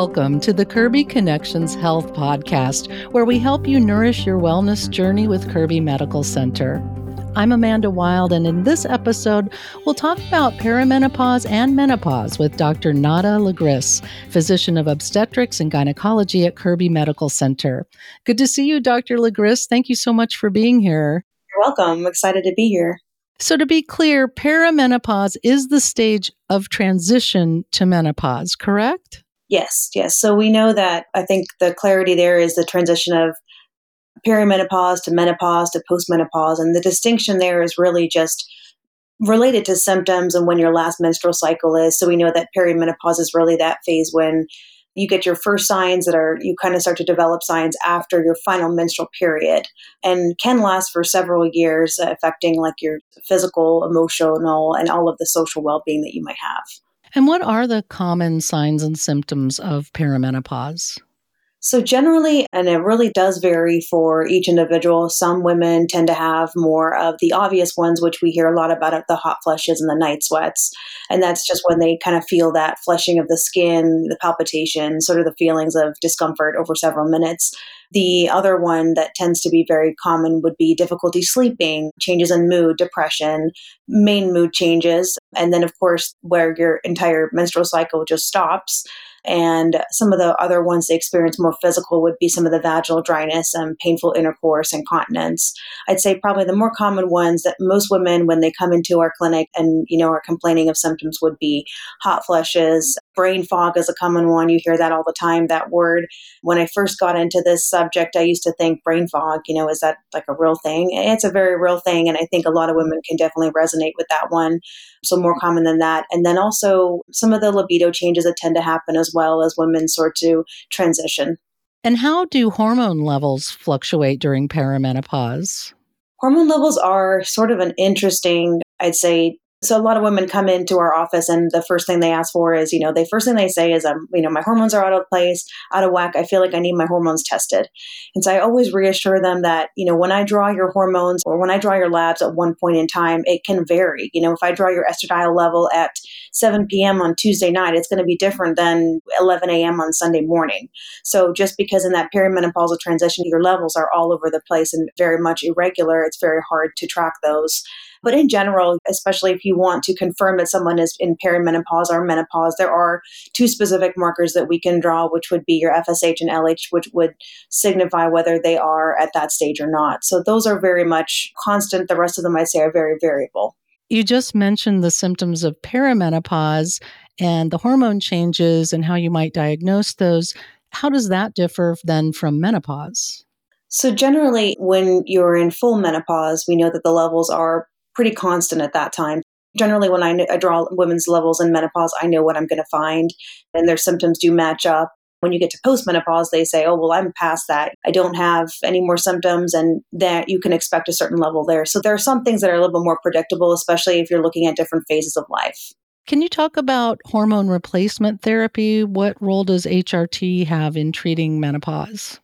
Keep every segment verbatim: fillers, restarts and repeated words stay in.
Welcome to the Kirby Connections Health Podcast, where we help you nourish your wellness journey with Kirby Medical Center. I'm Amanda Wild, and in this episode, we'll talk about perimenopause and menopause with Doctor Nada Legris, physician of obstetrics and gynecology at Kirby Medical Center. Good to see you, Doctor Legris. Thank you so much for being here. You're welcome. I'm excited to be here. So to be clear, perimenopause is the stage of transition to menopause, correct? Yes, yes. So we know that, I think the clarity there is the transition of perimenopause to menopause to postmenopause. And the distinction there is really just related to symptoms and when your last menstrual cycle is. So we know that perimenopause is really that phase when you get your first signs that are, you kind of start to develop signs after your final menstrual period, and can last for several years, uh, affecting like your physical, emotional, and all of the social well-being that you might have. And what are the common signs and symptoms of perimenopause? So generally, and it really does vary for each individual, some women tend to have more of the obvious ones, which we hear a lot about, the hot flushes and the night sweats. And that's just when they kind of feel that flushing of the skin, the palpitation, sort of the feelings of discomfort over several minutes. The other one that tends to be very common would be difficulty sleeping, changes in mood, depression, main mood changes, and then, of course, where your entire menstrual cycle just stops. And some of the other ones they experience more physical would be some of the vaginal dryness and painful intercourse and continence. I'd say probably the more common ones that most women, when they come into our clinic and, you know, are complaining of symptoms, would be hot flushes. Brain fog is a common one. You hear that all the time, that word. When I first got into this subject, I used to think brain fog, you know, is that like a real thing? It's a very real thing. And I think a lot of women can definitely resonate with that one. So more common than that. And then also some of the libido changes that tend to happen as well as women sort to transition. And how do hormone levels fluctuate during perimenopause? Hormone levels are sort of an interesting, I'd say, so a lot of women come into our office and the first thing they ask for is, you know, the first thing they say is, um, you know, my hormones are out of place, out of whack. I feel like I need my hormones tested. And so I always reassure them that, you know, when I draw your hormones or when I draw your labs at one point in time, it can vary. You know, if I draw your estradiol level at seven p.m. on Tuesday night, it's going to be different than eleven a.m. on Sunday morning. So just because in that perimenopausal transition, your levels are all over the place and very much irregular, it's very hard to track those. But in general, especially if you want to confirm that someone is in perimenopause or menopause, there are two specific markers that we can draw, which would be your F S H and L H, which would signify whether they are at that stage or not. So those are very much constant. The rest of them, I'd say, are very variable. You just mentioned the symptoms of perimenopause and the hormone changes and how you might diagnose those. How does that differ then from menopause? So generally, when you're in full menopause, we know that the levels are pretty constant at that time. Generally, when I, I draw women's levels in menopause, I know what I'm going to find, and their symptoms do match up. When you get to postmenopause, they say, oh, well, I'm past that. I don't have any more symptoms, and that you can expect a certain level there. So there are some things that are a little bit more predictable, especially if you're looking at different phases of life. Can you talk about hormone replacement therapy? What role does H R T have in treating menopause?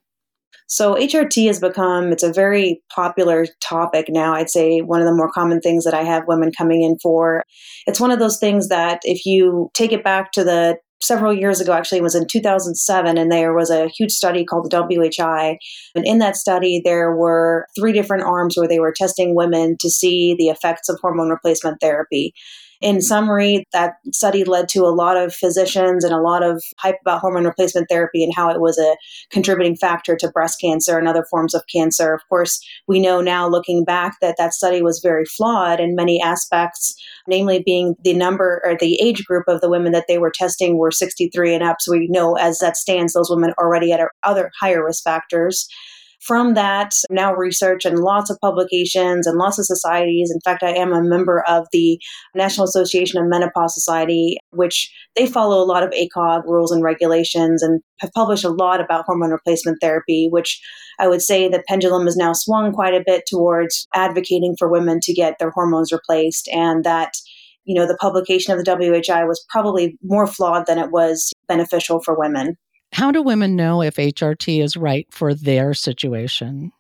So H R T has become, it's a very popular topic now. I'd say one of the more common things that I have women coming in for. It's one of those things that if you take it back to the several years ago, actually it was in two thousand seven, and there was a huge study called the W H I. And in that study, there were three different arms where they were testing women to see the effects of hormone replacement therapy. In summary, that study led to a lot of physicians and a lot of hype about hormone replacement therapy and how it was a contributing factor to breast cancer and other forms of cancer. Of course, we know now looking back that that study was very flawed in many aspects, namely being the number or the age group of the women that they were testing were sixty-three and up. So we know as that stands, those women already had other higher risk factors. From that, now research and lots of publications and lots of societies. In fact, I am a member of the National Association of Menopause Society, which they follow a lot of A C O G rules and regulations and have published a lot about hormone replacement therapy, which I would say the pendulum has now swung quite a bit towards advocating for women to get their hormones replaced, and that, you know, the publication of the W H I was probably more flawed than it was beneficial for women. How do women know if H R T is right for their situation?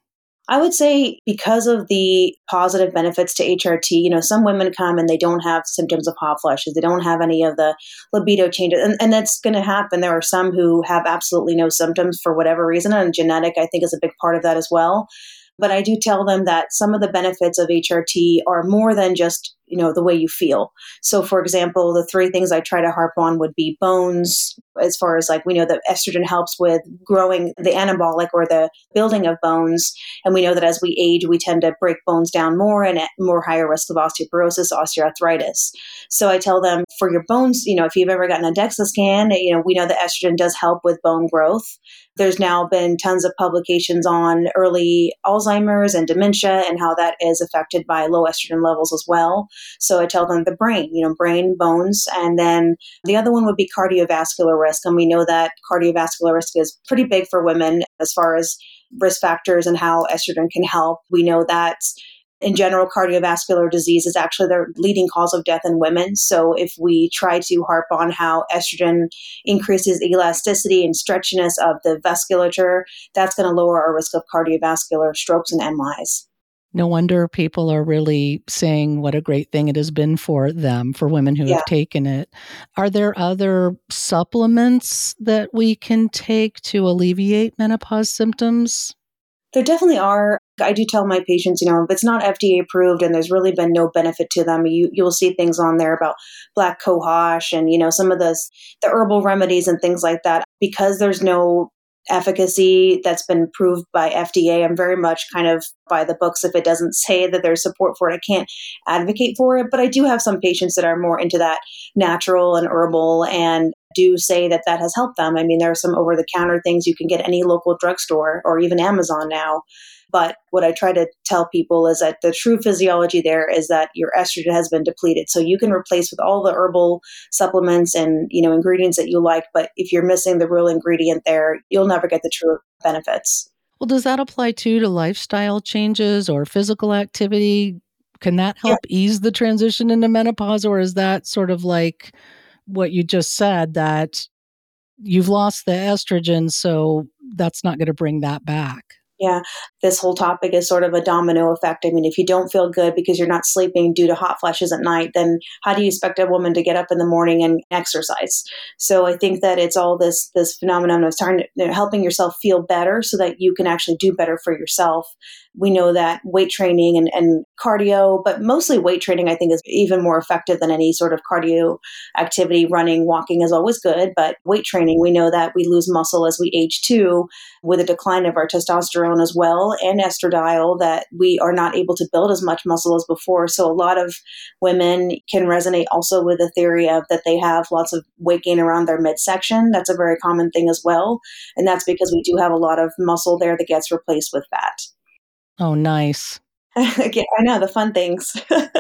I would say because of the positive benefits to H R T, you know, some women come and they don't have symptoms of hot flushes. They don't have any of the libido changes. And, and that's going to happen. There are some who have absolutely no symptoms for whatever reason. And genetic, I think, is a big part of that as well. But I do tell them that some of the benefits of H R T are more than just, you know, the way you feel. So, for example, the three things I try to harp on would be bones, as far as like we know that estrogen helps with growing the anabolic or the building of bones. And we know that as we age, we tend to break bones down more and at more higher risk of osteoporosis, osteoarthritis. So I tell them for your bones, you know, if you've ever gotten a DEXA scan, you know, we know that estrogen does help with bone growth. There's now been tons of publications on early Alzheimer's and dementia and how that is affected by low estrogen levels as well. So I tell them the brain, you know, brain, bones, and then the other one would be cardiovascular risk. And we know that cardiovascular risk is pretty big for women as far as risk factors and how estrogen can help. We know that in general, cardiovascular disease is actually the leading cause of death in women. So if we try to harp on how estrogen increases elasticity and stretchiness of the vasculature, that's going to lower our risk of cardiovascular strokes and M Is. No wonder people are really saying what a great thing it has been for them, for women who Yeah. have taken it. Are there other supplements that we can take to alleviate menopause symptoms? There definitely are. I do tell my patients, you know, if it's not F D A approved and there's really been no benefit to them, you you'll see things on there about black cohosh and, you know, some of the the herbal remedies and things like that. Because there's no efficacy that's been proved by F D A, I'm very much kind of by the books. If it doesn't say that there's support for it, I can't advocate for it. But I do have some patients that are more into that natural and herbal and do say that that has helped them. I mean, there are some over-the-counter things you can get at any local drugstore or even Amazon now. But what I try to tell people is that the true physiology there is that your estrogen has been depleted. So you can replace with all the herbal supplements and, you know, ingredients that you like. But if you're missing the real ingredient there, you'll never get the true benefits. Well, does that apply too to lifestyle changes or physical activity? Can that help yeah. ease the transition into menopause? Or is that sort of like what you just said, that you've lost the estrogen, so that's not going to bring that back? Yeah, this whole topic is sort of a domino effect. I mean, if you don't feel good because you're not sleeping due to hot flashes at night, then how do you expect a woman to get up in the morning and exercise? So I think that it's all this this phenomenon of starting to, you know, helping yourself feel better so that you can actually do better for yourself. We know that weight training and, and cardio, but mostly weight training, I think, is even more effective than any sort of cardio activity. Running, walking is always good, but weight training, we know that we lose muscle as we age too, with a decline of our testosterone as well and estradiol, that we are not able to build as much muscle as before. So a lot of women can resonate also with the theory of that they have lots of weight gain around their midsection. That's a very common thing as well. And that's because we do have a lot of muscle there that gets replaced with fat. Oh, nice. Yeah, I know, the fun things.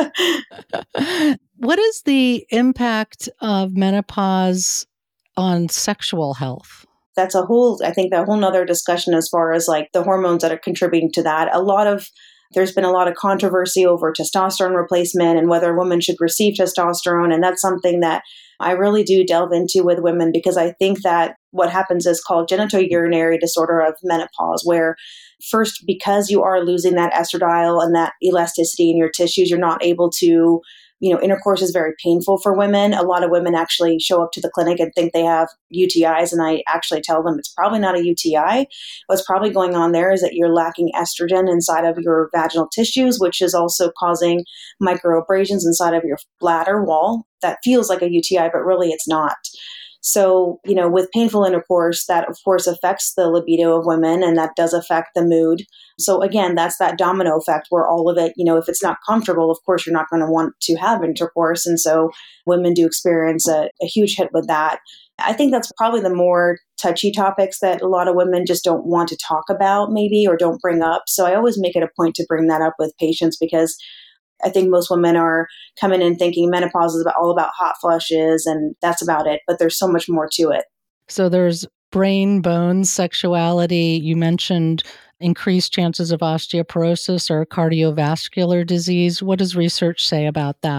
What is the impact of menopause on sexual health? That's a whole, I think, that whole nother discussion as far as like the hormones that are contributing to that. A lot of, there's been a lot of controversy over testosterone replacement and whether a woman should receive testosterone. And that's something that I really do delve into with women, because I think that what happens is called genitourinary disorder of menopause, where first, because you are losing that estradiol and that elasticity in your tissues, you're not able to, you know, intercourse is very painful for women. A lot of women actually show up to the clinic and think they have U T Is. And I actually tell them it's probably not a U T I. What's probably going on there is that you're lacking estrogen inside of your vaginal tissues, which is also causing microabrasions inside of your bladder wall. That feels like a U T I, but really it's not. So, you know, with painful intercourse, that of course affects the libido of women, and that does affect the mood. So again, that's that domino effect where all of it, you know, if it's not comfortable, of course, you're not going to want to have intercourse. And so women do experience a, a huge hit with that. I think that's probably the more touchy topics that a lot of women just don't want to talk about maybe, or don't bring up. So I always make it a point to bring that up with patients, because I think most women are coming in thinking menopause is about, all about hot flushes and that's about it. But there's so much more to it. So there's brain, bones, sexuality. You mentioned increased chances of osteoporosis or cardiovascular disease. What does research say about that?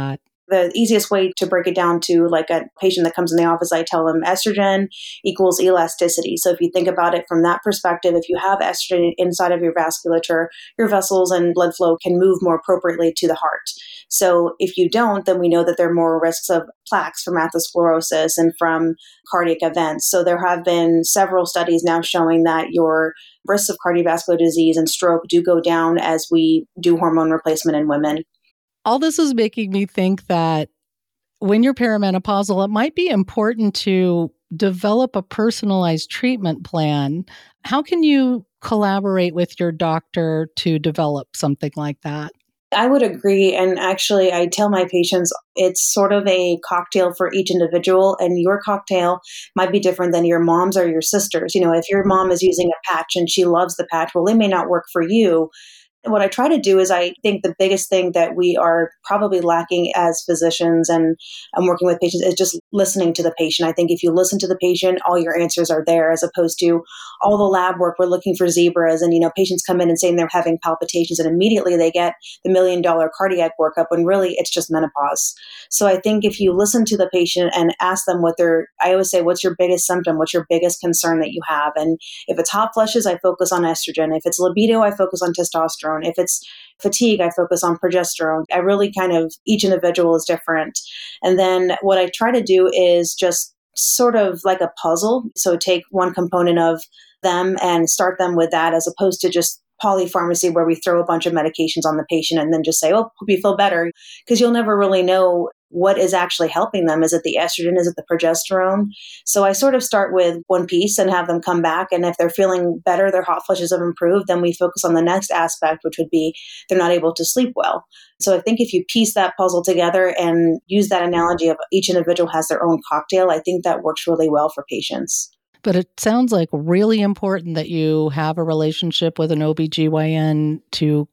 The easiest way to break it down to like a patient that comes in the office, I tell them estrogen equals elasticity. So if you think about it from that perspective, if you have estrogen inside of your vasculature, your vessels and blood flow can move more appropriately to the heart. So if you don't, then we know that there are more risks of plaques from atherosclerosis and from cardiac events. So there have been several studies now showing that your risks of cardiovascular disease and stroke do go down as we do hormone replacement in women. All this is making me think that when you're perimenopausal, it might be important to develop a personalized treatment plan. How can you collaborate with your doctor to develop something like that? I would agree. And actually, I tell my patients it's sort of a cocktail for each individual, and your cocktail might be different than your mom's or your sister's. You know, if your mom is using a patch and she loves the patch, well, it may not work for you. And what I try to do is I think the biggest thing that we are probably lacking as physicians and I'm working with patients is just listening to the patient. I think if you listen to the patient, all your answers are there, as opposed to all the lab work. We're looking for zebras, and, you know, patients come in and saying they're having palpitations and immediately they get the million dollar cardiac workup when really it's just menopause. So I think if you listen to the patient and ask them what they're, I always say, what's your biggest symptom? What's your biggest concern that you have? And if it's hot flushes, I focus on estrogen. If it's libido, I focus on testosterone. If it's fatigue, I focus on progesterone. I really kind of, each individual is different. And then what I try to do is just sort of like a puzzle. So take one component of them and start them with that, as opposed to just polypharmacy where we throw a bunch of medications on the patient and then just say, oh, hope you feel better, because you'll never really know what is actually helping them. Is it the estrogen? Is it the progesterone? So I sort of start with one piece and have them come back. And if they're feeling better, their hot flushes have improved, then we focus on the next aspect, which would be they're not able to sleep well. So I think if you piece that puzzle together and use that analogy of each individual has their own cocktail, I think that works really well for patients. But it sounds like really important that you have a relationship with an O B G Y N to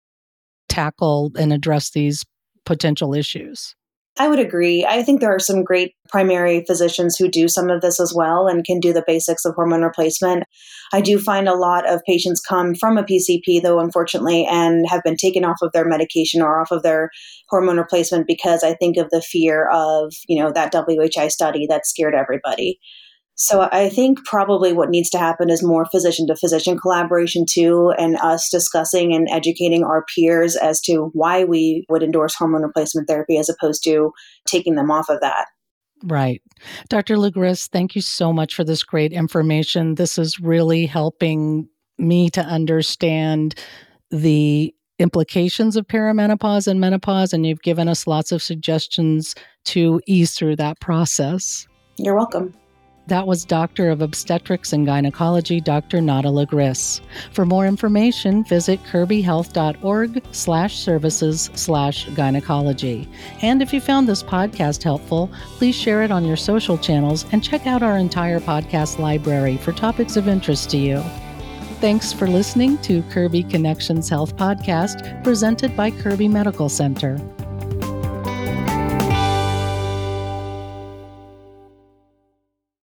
tackle and address these potential issues. I would agree. I think there are some great primary physicians who do some of this as well and can do the basics of hormone replacement. I do find a lot of patients come from a P C P, though, unfortunately, and have been taken off of their medication or off of their hormone replacement because I think of the fear of, you know, that W H I study that scared everybody. So I think probably what needs to happen is more physician-to-physician collaboration too, and us discussing and educating our peers as to why we would endorse hormone replacement therapy as opposed to taking them off of that. Right. Doctor Legriss, thank you so much for this great information. This is really helping me to understand the implications of perimenopause and menopause, and you've given us lots of suggestions to ease through that process. You're welcome. That was Doctor of Obstetrics and Gynecology, Doctor Nada Legriss. For more information, visit kirbyhealth.org slash services slash gynecology. And if you found this podcast helpful, please share it on your social channels and check out our entire podcast library for topics of interest to you. Thanks for listening to Kirby Connections Health Podcast, presented by Kirby Medical Center.